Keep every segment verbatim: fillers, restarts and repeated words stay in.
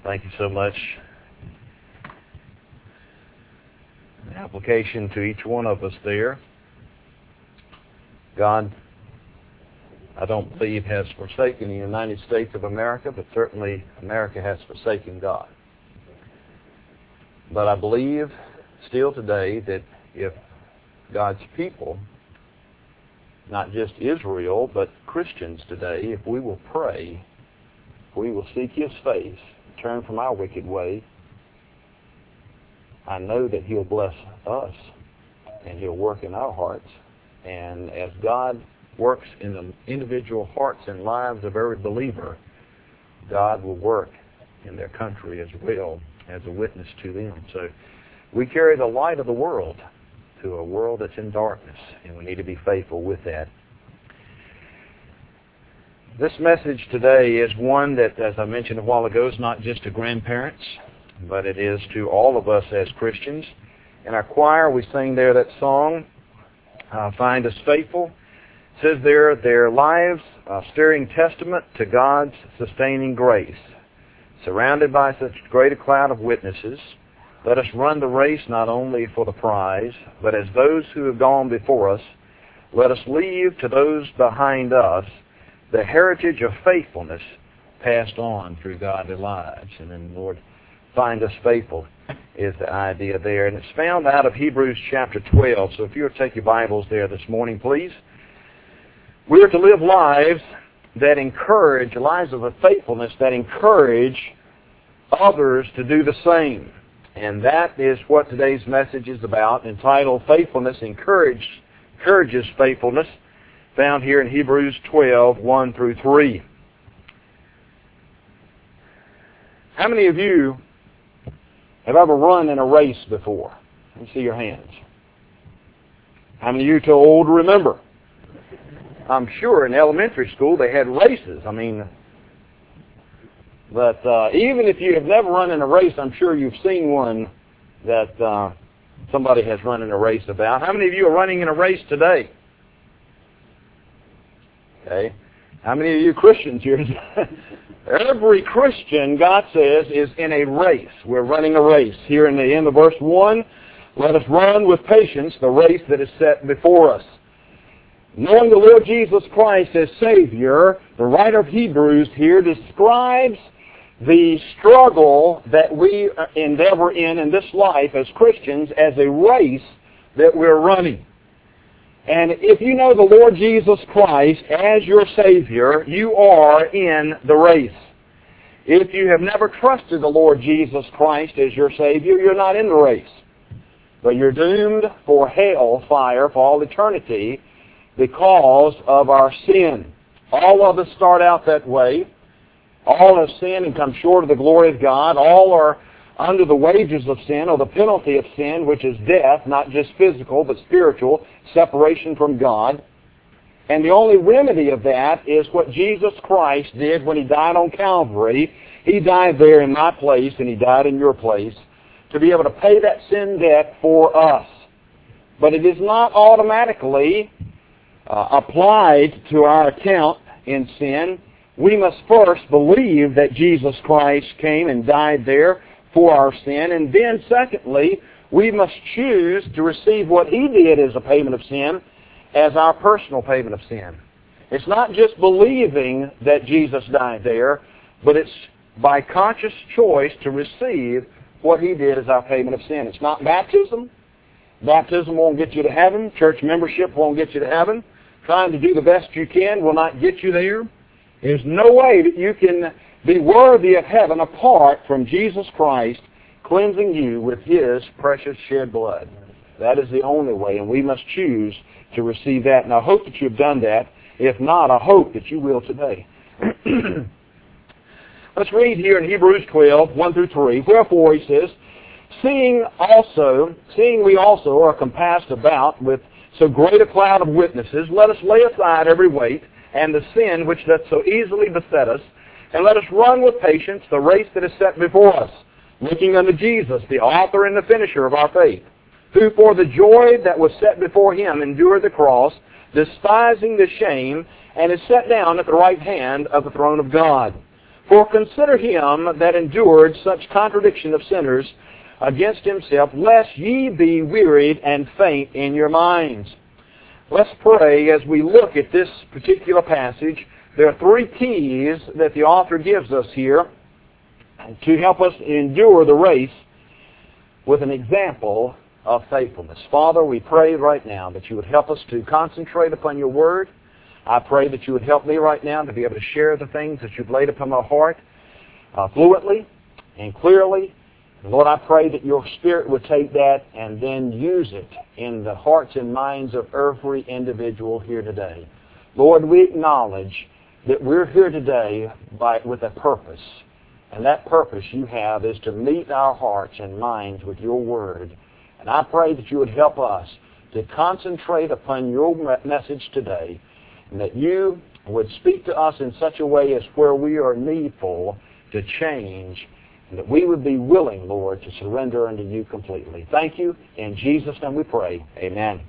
Thank you so much. An application to each one of us there. God, I don't believe, has forsaken the United States of America, but certainly America has forsaken God. But I believe still today that if God's people, not just Israel, but Christians today, if we will pray, if we will seek His face, turn from our wicked way, I know that He'll bless us and He'll work in our hearts. And as God works in the individual hearts and lives of every believer, God will work in their country as well as a witness to them. So we carry the light of the world to a world that's in darkness, and we need to be faithful with that. This message today is one that, as I mentioned a while ago, is not just to grandparents, but it is to all of us as Christians. In our choir, we sing there that song, uh, Find Us Faithful. It says there, their lives a stirring testament to God's sustaining grace. Surrounded by such great a cloud of witnesses, let us run the race not only for the prize, but as those who have gone before us, let us leave to those behind us the heritage of faithfulness passed on through godly lives. And then, Lord, find us faithful is the idea there. And it's found out of Hebrews chapter twelve. So if you would take your Bibles there this morning, please. We are to live lives that encourage, lives of a faithfulness that encourage others to do the same. And that is what today's message is about, entitled Faithfulness Encourage, Encourages Faithfulness, found here in Hebrews twelve, one through three. How many of you have ever run in a race before? Let me see your hands. How many of you are too old to remember? I'm sure in elementary school they had races. I mean, but uh, even if you have never run in a race, I'm sure you've seen one that uh, somebody has run in a race about. How many of you are running in a race today? Okay. How many of you Christians here? Every Christian, God says, is in a race. We're running a race. Here in the end of verse one, let us run with patience the race that is set before us. Knowing the Lord Jesus Christ as Savior, the writer of Hebrews here describes the struggle that we endeavor in in this life as Christians as a race that we're running. And if you know the Lord Jesus Christ as your Savior, you are in the race. If you have never trusted the Lord Jesus Christ as your Savior, you're not in the race. But you're doomed for hell fire for all eternity because of our sin. All of us start out that way. All have sinned and come short of the glory of God. All are under the wages of sin, or the penalty of sin, which is death, not just physical, but spiritual, separation from God. And the only remedy of that is what Jesus Christ did when He died on Calvary. He died there in my place, and He died in your place, to be able to pay that sin debt for us. But it is not automatically uh, applied to our account in sin. We must first believe that Jesus Christ came and died there for our sin. And then, secondly, we must choose to receive what He did as a payment of sin as our personal payment of sin. It's not just believing that Jesus died there, but it's by conscious choice to receive what He did as our payment of sin. It's not baptism. Baptism won't get you to heaven. Church membership won't get you to heaven. Trying to do the best you can will not get you there. There's no way that you can be worthy of heaven apart from Jesus Christ cleansing you with His precious shed blood. That is the only way, and we must choose to receive that. And I hope that you've done that. If not, I hope that you will today. Let's read here in Hebrews twelve, one through three. Wherefore, he says, Seeing also, seeing we also are compassed about with so great a cloud of witnesses, let us lay aside every weight and the sin which doth so easily beset us, and let us run with patience the race that is set before us, looking unto Jesus, the author and the finisher of our faith, who for the joy that was set before Him endured the cross, despising the shame, and is set down at the right hand of the throne of God. For consider him that endured such contradiction of sinners against himself, lest ye be wearied and faint in your minds. Let's pray as we look at this particular passage. There are three keys that the author gives us here to help us endure the race with an example of faithfulness. Father, we pray right now that you would help us to concentrate upon your word. I pray that you would help me right now to be able to share the things that you've laid upon my heart uh, fluently and clearly. And Lord, I pray that your Spirit would take that and then use it in the hearts and minds of every individual here today. Lord, we acknowledge that we're here today by, with a purpose. And that purpose you have is to meet our hearts and minds with your word. And I pray that you would help us to concentrate upon your message today, and that you would speak to us in such a way as where we are needful to change, and that we would be willing, Lord, to surrender unto you completely. Thank you. In Jesus' name we pray. Amen.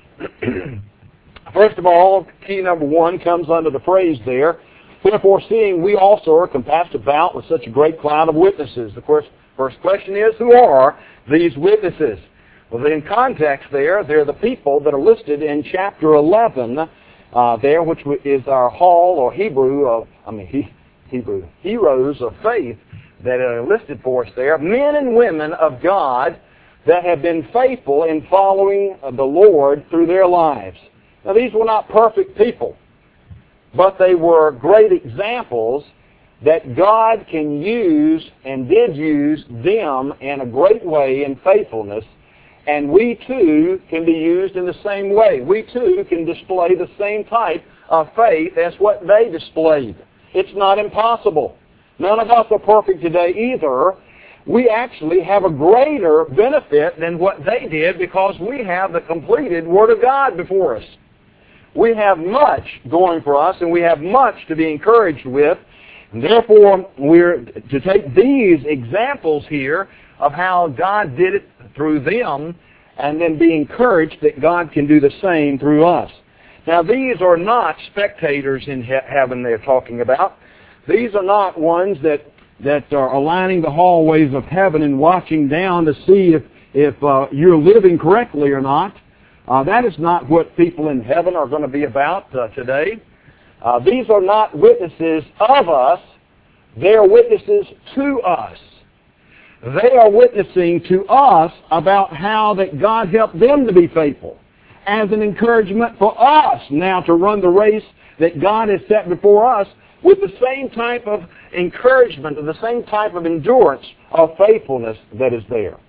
First of all, key number one comes under the phrase there, wherefore seeing we also are compassed about with such a great cloud of witnesses. Of course, first question is, who are these witnesses? Well, in context there, they're the people that are listed in chapter eleven uh, there, which is our hall or Hebrew of, I mean, he, Hebrew, heroes of faith that are listed for us there. Men and women of God that have been faithful in following the Lord through their lives. Now, these were not perfect people, but they were great examples that God can use and did use them in a great way in faithfulness, and we too can be used in the same way. We too can display the same type of faith as what they displayed. It's not impossible. None of us are perfect today either. We actually have a greater benefit than what they did because we have the completed Word of God before us. We have much going for us, and we have much to be encouraged with. And therefore, we're to take these examples here of how God did it through them and then be encouraged that God can do the same through us. Now, these are not spectators in he- heaven they're talking about. These are not ones that, that are aligning the hallways of heaven and watching down to see if, if uh, you're living correctly or not. Uh, that is not what people in heaven are going to be about uh, today. Uh, these are not witnesses of us. They are witnesses to us. They are witnessing to us about how that God helped them to be faithful as an encouragement for us now to run the race that God has set before us with the same type of encouragement and the same type of endurance of faithfulness that is there.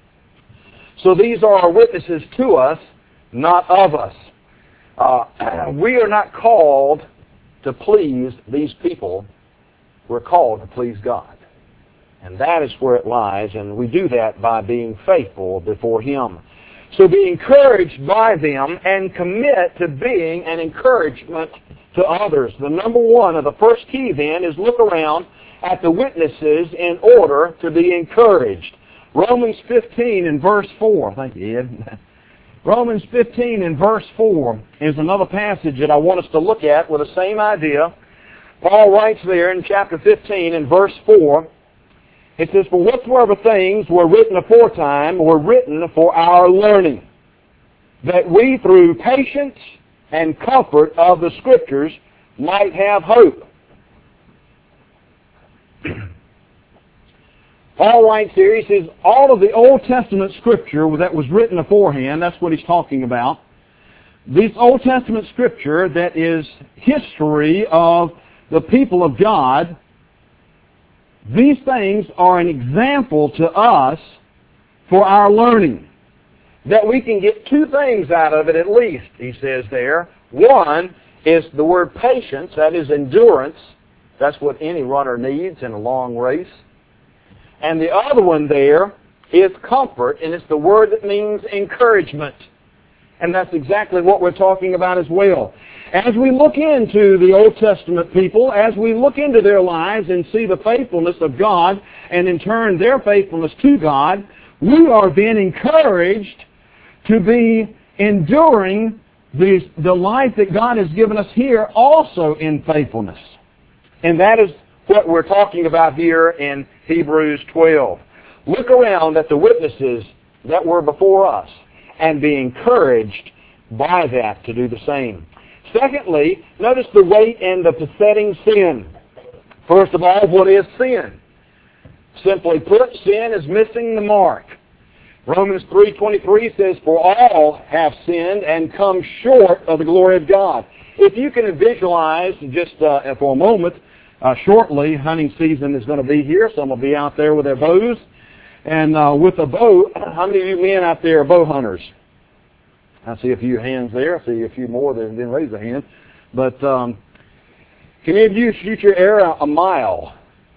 So these are our witnesses to us, not of us. Uh, we are not called to please these people. We're called to please God. And that is where it lies, and we do that by being faithful before Him. So be encouraged by them and commit to being an encouragement to others. The number one of the first key then is look around at the witnesses in order to be encouraged. Romans fifteen and verse four. Thank you, Ed. Romans fifteen and verse four is another passage that I want us to look at with the same idea. Paul writes there in chapter fifteen and verse four, it says, for whatsoever things were written aforetime were written for our learning, that we through patience and comfort of the Scriptures might have hope. Paul writes here, he says, all of the Old Testament Scripture that was written aforehand, that's what he's talking about. This Old Testament Scripture that is history of the people of God, these things are an example to us for our learning. That we can get two things out of it at least, he says there. One is the word patience, that is endurance. That's what any runner needs in a long race. And the other one there is comfort, and it's the word that means encouragement. And that's exactly what we're talking about as well. As we look into the Old Testament people, as we look into their lives and see the faithfulness of God, and in turn their faithfulness to God, we are being encouraged to be enduring the, the life that God has given us here also in faithfulness. And that is what we're talking about here in Hebrews twelve. Look around at the witnesses that were before us and be encouraged by that to do the same. Secondly, notice the weight and the besetting sin. First of all, what is sin? Simply put, sin is missing the mark. Romans three twenty-three says, "For all have sinned and come short of the glory of God." If you can visualize, just uh, for a moment, uh, shortly, hunting season is going to be here. Some will be out there with their bows. And uh, with a bow, how many of you men out there are bow hunters? I see a few hands there. I see a few more that didn't raise a hand. But um, can any of you shoot your arrow a mile?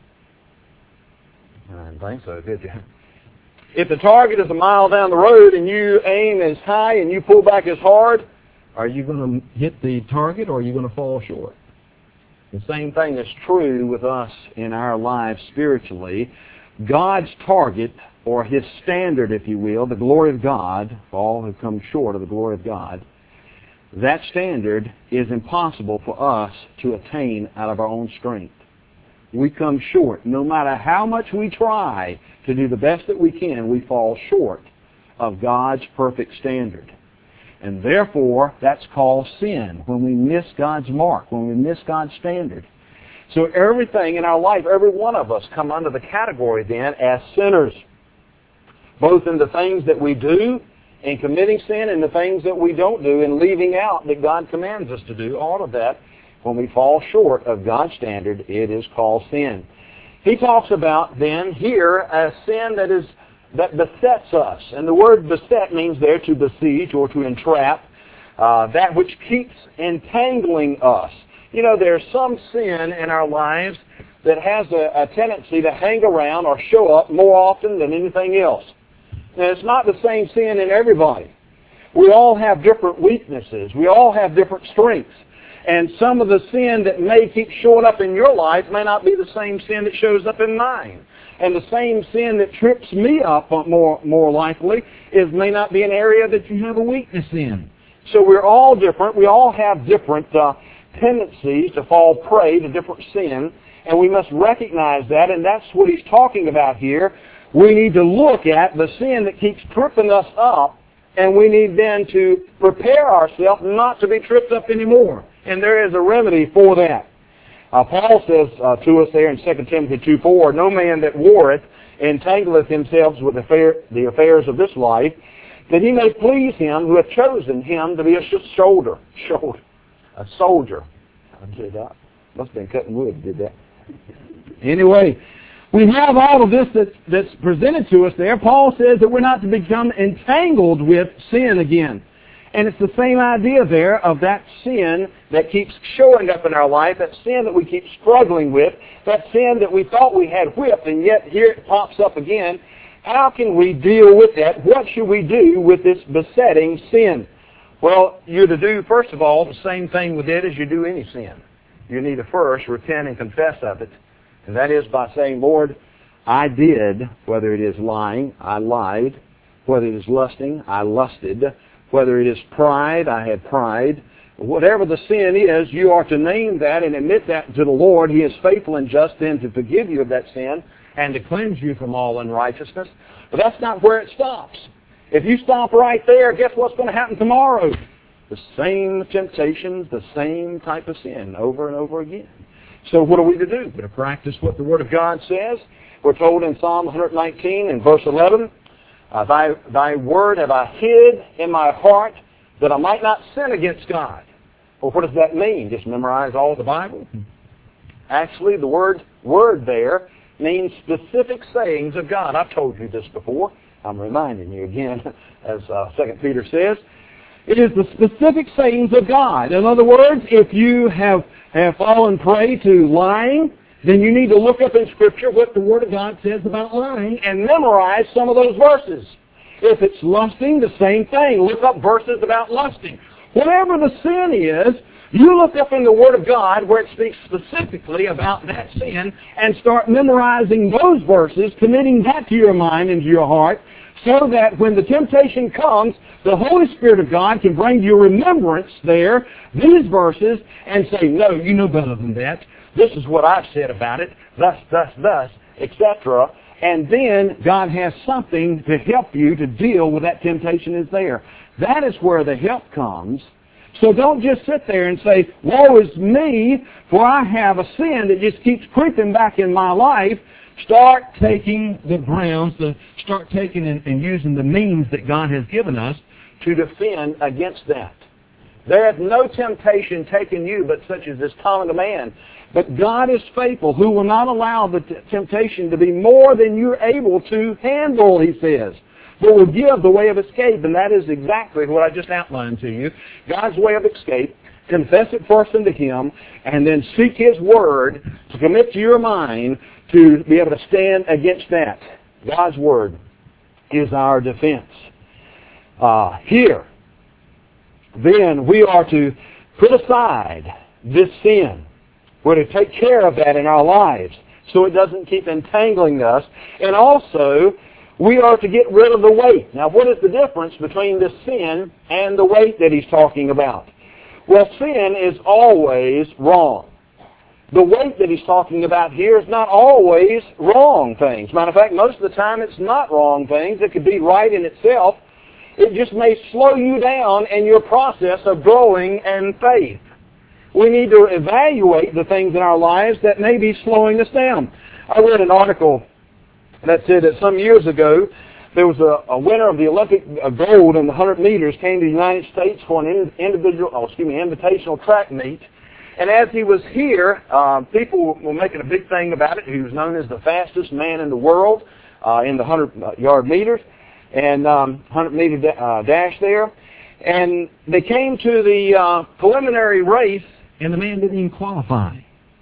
I didn't think so, did you? If the target is a mile down the road and you aim as high and you pull back as hard, are you going to hit the target or are you going to fall short? The same thing is true with us in our lives spiritually. God's target, or His standard, if you will, the glory of God, for all who come short of the glory of God, that standard is impossible for us to attain out of our own strength. We come short. No matter how much we try to do the best that we can, we fall short of God's perfect standard. And therefore, that's called sin, when we miss God's mark, when we miss God's standard. So everything in our life, every one of us come under the category then as sinners, both in the things that we do in committing sin and the things that we don't do in leaving out that God commands us to do. All of that, when we fall short of God's standard, it is called sin. He talks about then here a sin that is that besets us. And the word beset means there to besiege or to entrap, uh, that which keeps entangling us. You know, there's some sin in our lives that has a, a tendency to hang around or show up more often than anything else. And it's not the same sin in everybody. We all have different weaknesses. We all have different strengths. And some of the sin that may keep showing up in your life may not be the same sin that shows up in mine. And the same sin that trips me up more, more likely is may not be an area that you have a weakness in. So we're all different. We all have different uh, tendencies to fall prey to different sin. And we must recognize that. And that's what he's talking about here. We need to look at the sin that keeps tripping us up. And we need then to prepare ourselves not to be tripped up anymore. And there is a remedy for that. Uh, Paul says uh, to us there in Second Timothy two four, "No man that warreth entangleth himself with the, affair, the affairs of this life, that he may please him who hath chosen him to be a sh- shoulder, shoulder, a soldier." I did that. Must have been cutting wood, did that. Anyway, we have all of this that's, that's presented to us there. Paul says that we're not to become entangled with sin again. And it's the same idea there of that sin that keeps showing up in our life, that sin that we keep struggling with, that sin that we thought we had whipped, and yet here it pops up again. How can we deal with that? What should we do with this besetting sin? Well, you're to do, first of all, the same thing with it as you do any sin. You need to first repent and confess of it. And that is by saying, "Lord, I did," whether it is lying, I lied. Whether it is lusting, I lusted. Whether it is pride, I had pride. Whatever the sin is, you are to name that and admit that to the Lord. He is faithful and just then to forgive you of that sin and to cleanse you from all unrighteousness. But that's not where it stops. If you stop right there, guess what's going to happen tomorrow? The same temptations, the same type of sin over and over again. So what are we to do? We're to practice what the Word of God says. We're told in Psalm one nineteen and verse eleven, Uh, thy, thy word have I hid in my heart that I might not sin against God. Well, what does that mean? Just memorize all of the Bible? Actually, the word word there means specific sayings of God. I've told you this before. I'm reminding you again, as uh, Second Peter says. It is the specific sayings of God. In other words, if you have, have fallen prey to lying, then you need to look up in Scripture what the Word of God says about lying and memorize some of those verses. If it's lusting, the same thing. Look up verses about lusting. Whatever the sin is, you look up in the Word of God where it speaks specifically about that sin and start memorizing those verses, committing that to your mind and to your heart, so that when the temptation comes, the Holy Spirit of God can bring to your remembrance there these verses and say, "No, you know better than that. this is what I've said about it, thus, thus, thus, et cetera. And then God has something to help you to deal with that temptation is there. That is where the help comes. So don't just sit there and say, woe is me, for I have a sin that just keeps creeping back in my life. Start taking the grounds, the, start taking and, and using the means that God has given us to defend against that. There hath no temptation taken you but such as is common to man. But God is faithful, who will not allow the t- temptation to be more than you're able to handle, he says, but will give the way of escape. And that is exactly what I just outlined to you. God's way of escape. Confess it first unto Him, and then seek His Word to commit to your mind to be able to stand against that. God's Word is our defense. Uh, here, then we are to put aside this sin. We're to take care of that in our lives so it doesn't keep entangling us. And also, we are to get rid of the weight. Now, what is the difference between this sin and the weight that he's talking about? Well, sin is always wrong. The weight that he's talking about here is not always wrong things. Matter of fact, most of the time it's not wrong things. It could be right in itself. It just may slow you down in your process of growing in faith. We need to evaluate the things in our lives that may be slowing us down. I read an article that said that some years ago, there was a, a winner of the Olympic gold in the one hundred meters came to the United States for an individual, oh, excuse me, invitational track meet. And as he was here, uh, people were making a big thing about it. He was known as the fastest man in the world uh, in the one hundred yard meters and um, one hundred meter da- uh, dash there. And they came to the uh, preliminary race, and the man didn't even qualify.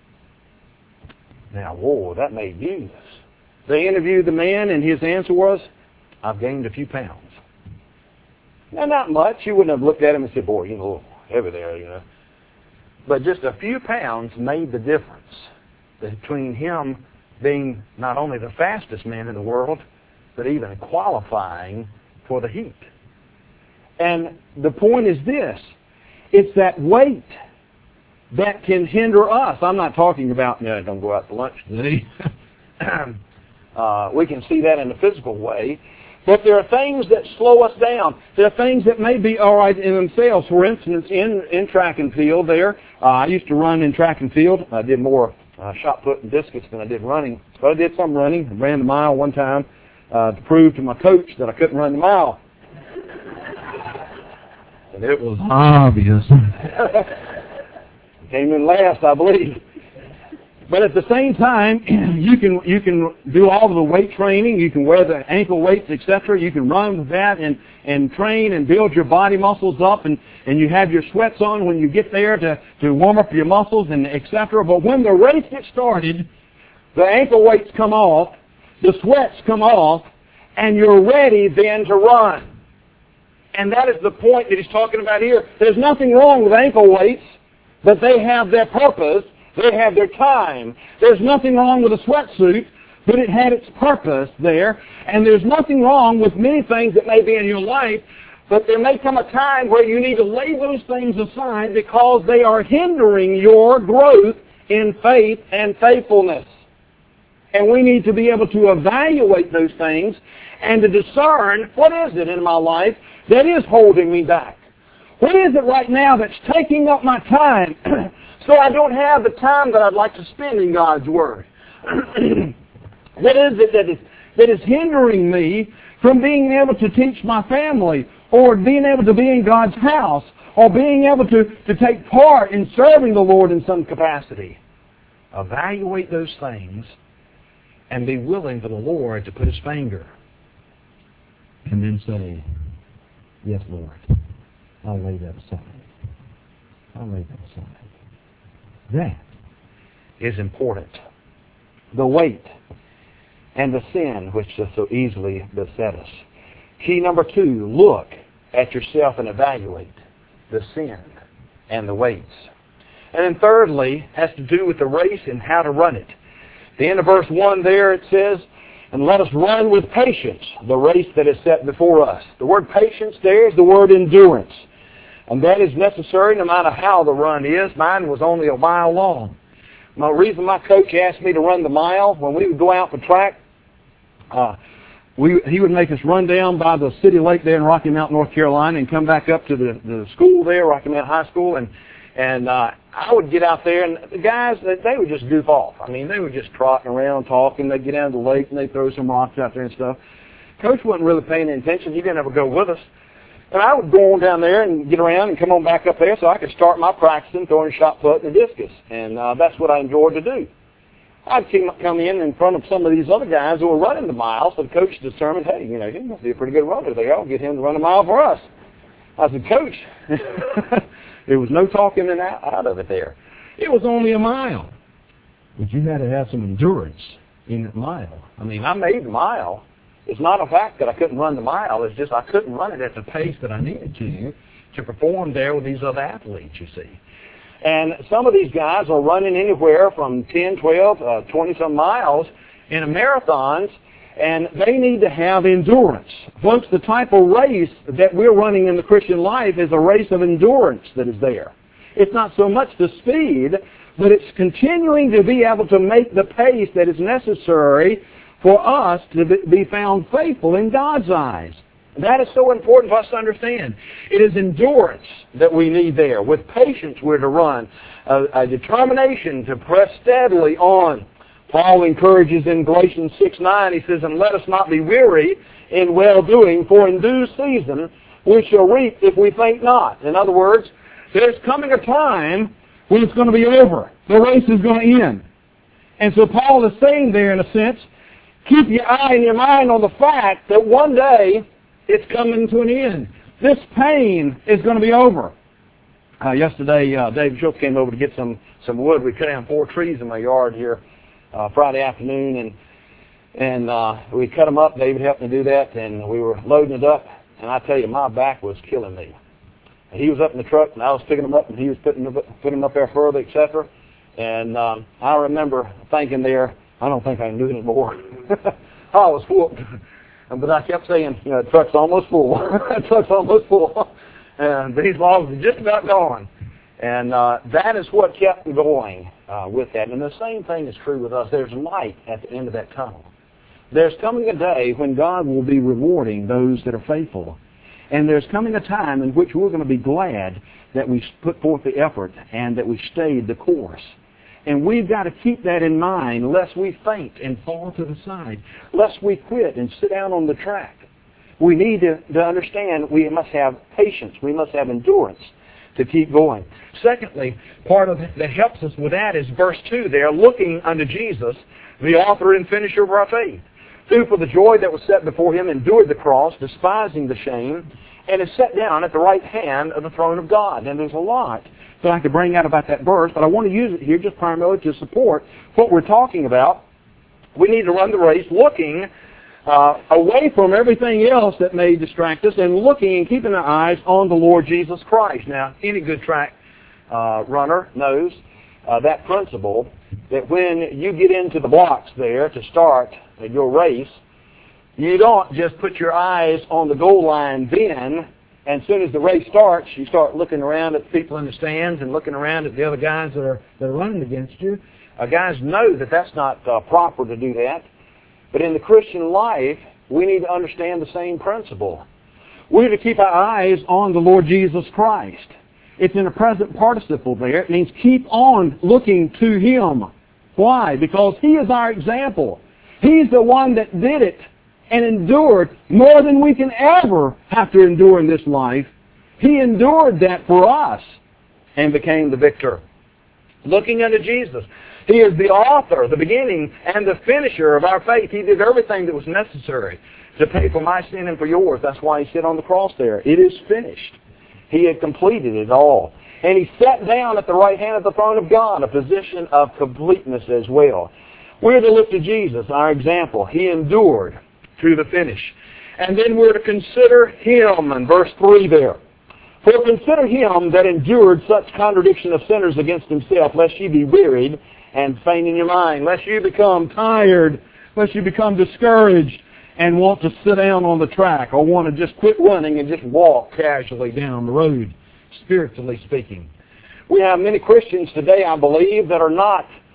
Now, whoa, that made news. They interviewed the man, and his answer was, I've gained a few pounds. Now, not much. You wouldn't have looked at him and said, boy, you're a little heavy there, you know. But just a few pounds made the difference between him being not only the fastest man in the world, but even qualifying for the heat. And the point is this. It's that weight that can hinder us. I'm not talking about, no, don't go out to lunch today. uh, we can see that in a physical way. But there are things that slow us down. There are things that may be all right in themselves. For instance, in, in track and field there, uh, I used to run in track and field. I did more uh, shot put and discus than I did running. But I did some running. I ran the mile one time uh, to prove to my coach that I couldn't run the mile. And it was obvious. Came in last, I believe. But at the same time, you can you can do all of the weight training. You can wear the ankle weights, et cetera. You can run with that and, and train and build your body muscles up. And, and you have your sweats on when you get there to, to warm up your muscles and et cetera. But when the race gets started, the ankle weights come off, the sweats come off, and you're ready then to run. And that is the point that he's talking about here. There's nothing wrong with ankle weights, but they have their purpose. They have their time. There's nothing wrong with a sweatsuit, but it had its purpose there. And there's nothing wrong with many things that may be in your life, but there may come a time where you need to lay those things aside because they are hindering your growth in faith and faithfulness. And we need to be able to evaluate those things and to discern what is it in my life that is holding me back. What is it right now that's taking up my time so I don't have the time that I'd like to spend in God's Word? What is it that is, that is hindering me from being able to teach my family or being able to be in God's house or being able to, to take part in serving the Lord in some capacity? Evaluate those things and be willing for the Lord to put His finger and then say, yes, Lord, I'll lay that aside. I'll lay that aside. That is important. The weight and the sin which does so easily beset us. Key number two, look at yourself and evaluate the sin and the weights. And then thirdly, has to do with the race and how to run it. At the end of verse one there it says, and let us run with patience the race that is set before us. The word patience there is the word endurance. And that is necessary no matter how the run is. Mine was only a mile long. My reason my coach asked me to run the mile, when we would go out for track, uh, we, he would make us run down by the city lake there in Rocky Mount, North Carolina, and come back up to the, the school there, Rocky Mount High School, and and uh, I would get out there, and the guys, they, they would just goof off. I mean, they were just trotting around, talking. They'd get down to the lake, and they'd throw some rocks out there and stuff. Coach wasn't really paying any attention. He didn't ever go with us. And I would go on down there and get around and come on back up there so I could start my practicing, throwing a shot put and a discus. And uh, that's what I enjoyed to do. I'd come in in front of some of these other guys who were running the mile, so the coach determined, hey, you know, he must be a pretty good runner. They all get him to run a mile for us. I said, Coach, there was no talking and out, out of it there. It was only a mile. But you had to have some endurance in that mile. I mean, I made the mile. It's not a fact that I couldn't run the mile. It's just I couldn't run it at the pace that I needed to to perform there with these other athletes, you see. And some of these guys are running anywhere from ten, twelve, uh, twenty-some miles in marathons, and they need to have endurance. Folks, the type of race that we're running in the Christian life is a race of endurance that is there. It's not so much the speed, but it's continuing to be able to make the pace that is necessary for us to be found faithful in God's eyes. That is so important for us to understand. It is endurance that we need there. With patience we're to run. A, a determination to press steadily on. Paul encourages in Galatians six nine, he says, and let us not be weary in well-doing, for in due season we shall reap if we faint not. In other words, there's coming a time when it's going to be over. The race is going to end. And so Paul is saying there, in a sense, keep your eye and your mind on the fact that one day it's coming to an end. This pain is going to be over. Uh, yesterday, uh, Dave Schultz came over to get some, some wood. We cut down four trees in my yard here uh, Friday afternoon, and and uh, we cut them up. David helped me do that, and we were loading it up. And I tell you, my back was killing me. And he was up in the truck, and I was picking them up, and he was putting them, putting them up there further, et cetera. And um, I remember thinking there, I don't think I can do it anymore. I was whooped. But I kept saying, you know, the truck's almost full. The truck's almost full. And these logs are just about gone. And uh, that is what kept me going uh, with that. And the same thing is true with us. There's light at the end of that tunnel. There's coming a day when God will be rewarding those that are faithful. And there's coming a time in which we're going to be glad that we put forth the effort and that we stayed the course. And we've got to keep that in mind lest we faint and fall to the side, lest we quit and sit down on the track. We need to, to understand we must have patience. We must have endurance to keep going. Secondly, part of it that helps us with that is verse two there, looking unto Jesus, the author and finisher of our faith, who for the joy that was set before him endured the cross, despising the shame, and is set down at the right hand of the throne of God. And there's a lot that I could bring out about that verse, but I want to use it here just primarily to support what we're talking about. We need to run the race looking uh, away from everything else that may distract us and looking and keeping our eyes on the Lord Jesus Christ. Now, any good track uh, runner knows uh, that principle, that when you get into the blocks there to start your race, you don't just put your eyes on the goal line then, and as soon as the race starts, you start looking around at the people in the stands and looking around at the other guys that are, that are running against you. Uh, guys know that that's not uh, proper to do that. But in the Christian life, we need to understand the same principle. We're to keep our eyes on the Lord Jesus Christ. It's in a present participle there. It means keep on looking to Him. Why? Because He is our example. He's the one that did it and endured more than we can ever have to endure in this life. He endured that for us and became the victor. Looking unto Jesus. He is the author, the beginning, and the finisher of our faith. He did everything that was necessary to pay for my sin and for yours. That's why He sat on the cross there. It is finished. He had completed it all. And He sat down at the right hand of the throne of God, a position of completeness as well. We're to look to Jesus, our example. He endured to the finish. And then we're to consider Him in verse three there. For consider Him that endured such contradiction of sinners against Himself, lest ye be wearied and faint in your mind, lest you become tired, lest you become discouraged and want to sit down on the track or want to just quit running and just walk casually down the road, spiritually speaking. We have many Christians today, I believe, that are not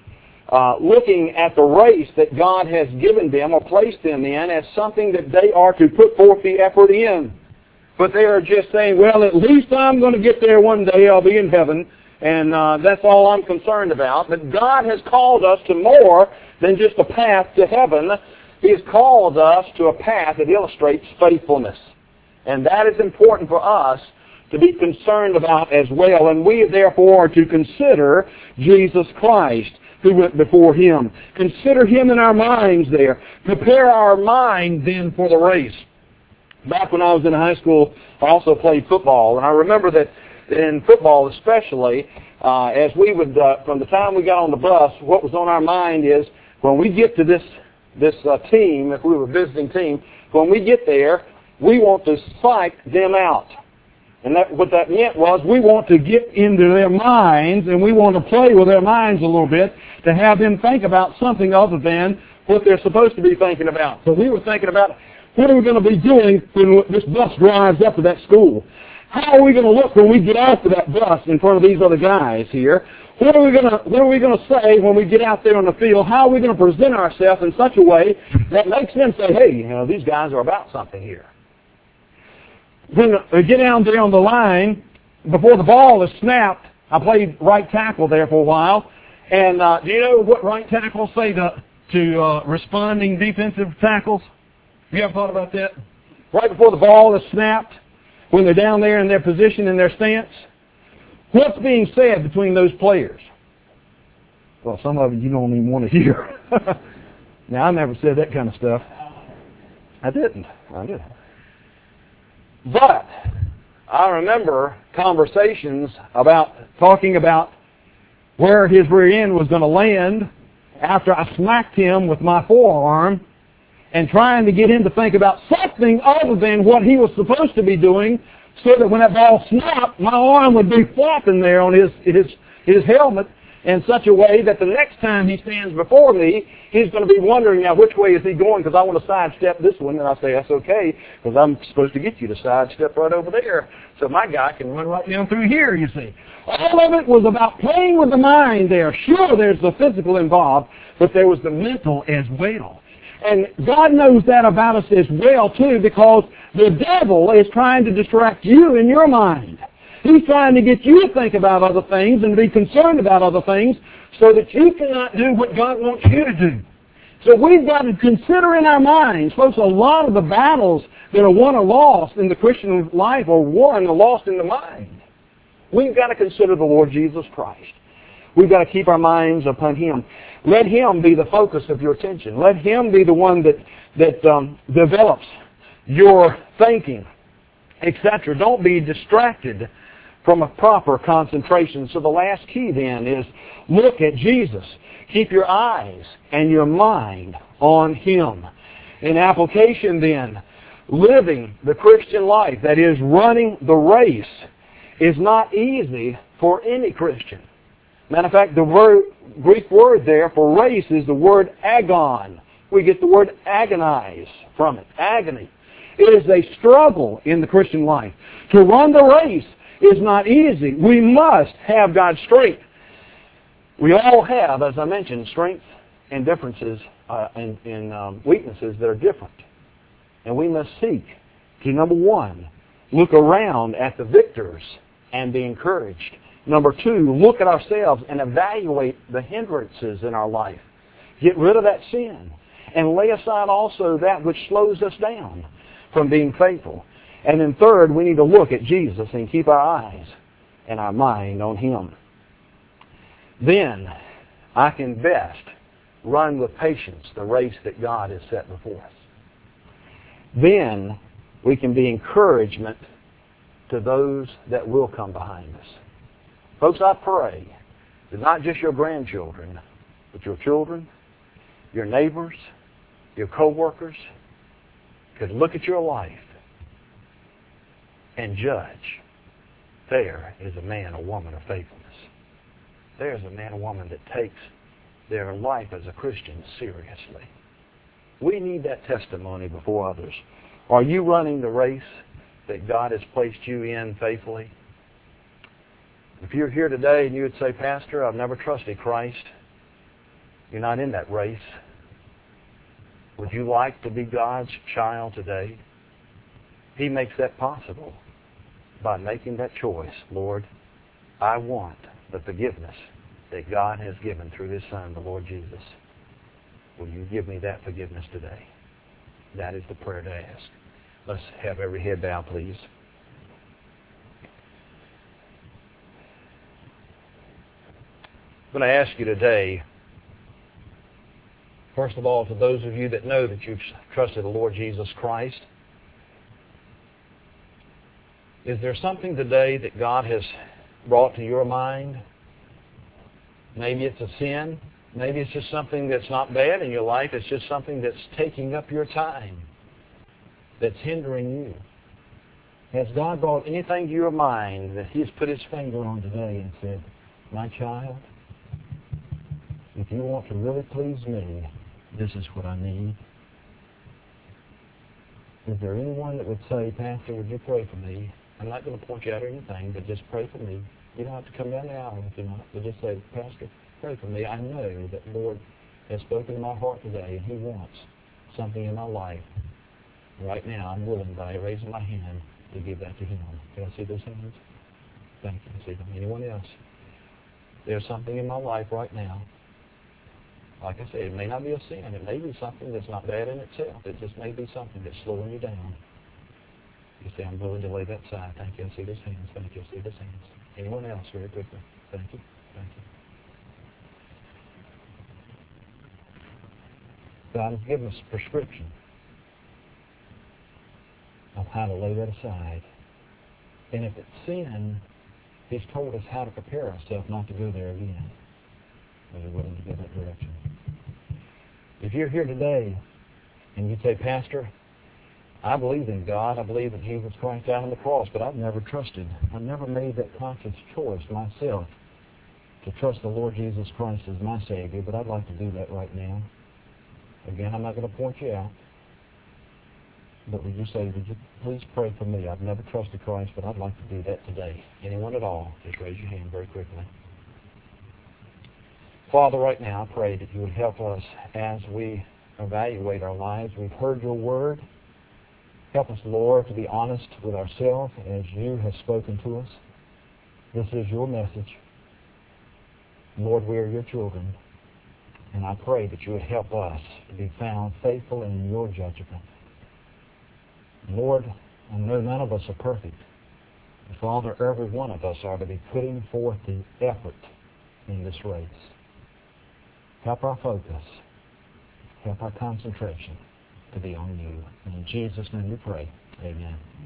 uh, looking at the race that God has given them or placed them in as something that they are to put forth the effort in. But they are just saying, well, at least I'm going to get there one day. I'll be in heaven. And uh, that's all I'm concerned about. But God has called us to more than just a path to heaven. He has called us to a path that illustrates faithfulness. And that is important for us to be concerned about as well. And we, therefore, are to consider Jesus Christ, who went before Him. Consider Him in our minds there. Prepare our mind then for the race. Back when I was in high school, I also played football. And I remember that in football especially, uh, as we would, uh, from the time we got on the bus, what was on our mind is when we get to this this uh, team, if we were a visiting team, when we get there, we want to psych them out. And that, what that meant was we want to get into their minds and we want to play with their minds a little bit to have them think about something other than what they're supposed to be thinking about. So we were thinking about, what are we going to be doing when this bus drives up to that school? How are we going to look when we get out to that bus in front of these other guys here? What are we going to What are we going to say when we get out there on the field? How are we going to present ourselves in such a way that makes them say, "Hey, you know, these guys are about something here"? When we get down there on the line, before the ball is snapped, I played right tackle there for a while. And uh, do you know what right tackles say to to uh, responding defensive tackles? You ever thought about that? Right before the ball is snapped, when they're down there in their position, in their stance, what's being said between those players? Well, some of it you don't even want to hear. Now, I never said that kind of stuff. I didn't. I didn't. But I remember conversations about talking about where his rear end was going to land after I smacked him with my forearm, and trying to get him to think about something other than what he was supposed to be doing, so that when that ball snapped, my arm would be flapping there on his his his helmet in such a way that the next time he stands before me, he's going to be wondering, now, which way is he going? Because I want to sidestep this one. And I say, that's okay, because I'm supposed to get you to sidestep right over there so my guy can run right down through here, you see. All of it was about playing with the mind there. Sure, there's the physical involved, but there was the mental as well. And God knows that about us as well, too, because the devil is trying to distract you in your mind. He's trying to get you to think about other things and be concerned about other things so that you cannot do what God wants you to do. So we've got to consider in our minds, folks, a lot of the battles that are won or lost in the Christian life are won or lost in the mind. We've got to consider the Lord Jesus Christ. We've got to keep our minds upon Him. Let Him be the focus of your attention. Let Him be the one that, that um, develops your thinking, et cetera. Don't be distracted from a proper concentration. So the last key then is look at Jesus. Keep your eyes and your mind on Him. In application then, living the Christian life, that is running the race, is not easy for any Christian. Matter of fact, the word, Greek word there for race is the word agon. We get the word agonize from it, agony. It is a struggle in the Christian life. To run the race is not easy. We must have God's strength. We all have, as I mentioned, strengths and differences uh, and, and um, weaknesses that are different. And we must seek to, number one, look around at the victors and be encouraged. Number two, look at ourselves and evaluate the hindrances in our life. Get rid of that sin. And lay aside also that which slows us down from being faithful. And then third, we need to look at Jesus and keep our eyes and our mind on Him. Then I can best run with patience the race that God has set before us. Then we can be encouragement to those that will come behind us. Folks, I pray that not just your grandchildren, but your children, your neighbors, your co-workers could look at your life and judge, there is a man or woman of faithfulness. There's a man or woman that takes their life as a Christian seriously. We need that testimony before others. Are you running the race that God has placed you in faithfully? If you're here today and you would say, Pastor, I've never trusted Christ, You're not in that race. Would you like to be God's child today? He makes that possible by making that choice. Lord, I want the forgiveness that God has given through His Son, the Lord Jesus. Will you give me that forgiveness today? That is the prayer to ask. Let's have every head bowed, please. I'm going to ask you today, first of all, to those of you that know that you've trusted the Lord Jesus Christ, is there something today that God has brought to your mind? Maybe it's a sin. Maybe it's just something that's not bad in your life. It's just something that's taking up your time, that's hindering you. Has God brought anything to your mind that He's put His finger on today and said, my child, if you want to really please me, this is what I need? Is there anyone that would say, Pastor, would you pray for me? I'm not going to point you out or anything, but just pray for me. You don't have to come down the aisle if you're not, but just say, Pastor, pray for me. I know that the Lord has spoken to my heart today, and He wants something in my life. Right now, I'm willing, by raising my hand, to give that to Him. Can I see those hands? Thank you. I see them. Anyone else? There's something in my life right now. Like I said, it may not be a sin. It may be something that's not bad in itself. It just may be something that's slowing you down. You say, I'm willing to lay that aside. Thank you. I see those hands. Thank you. I see those hands. Anyone else very quickly? Thank you. Thank you. God has given us a prescription of how to lay that aside. And if it's sin, He's told us how to prepare ourselves not to go there again. Are you willing to go that direction? If you're here today and you say, Pastor, I believe in God. I believe that Jesus Christ died on the cross, but I've never trusted. I've never made that conscious choice myself to trust the Lord Jesus Christ as my Savior, but I'd like to do that right now. Again, I'm not going to point you out, but would you say, would you please pray for me? I've never trusted Christ, but I'd like to do that today. Anyone at all, just raise your hand very quickly. Father, right now, I pray that you would help us as we evaluate our lives. We've heard your word. Help us, Lord, to be honest with ourselves as you have spoken to us. This is your message. Lord, we are your children. And I pray that you would help us to be found faithful in your judgment. Lord, I know none of us are perfect. But Father, every one of us are to be putting forth the effort in this race. Help our focus. Help our concentration to be on you. In Jesus' name we pray. Amen.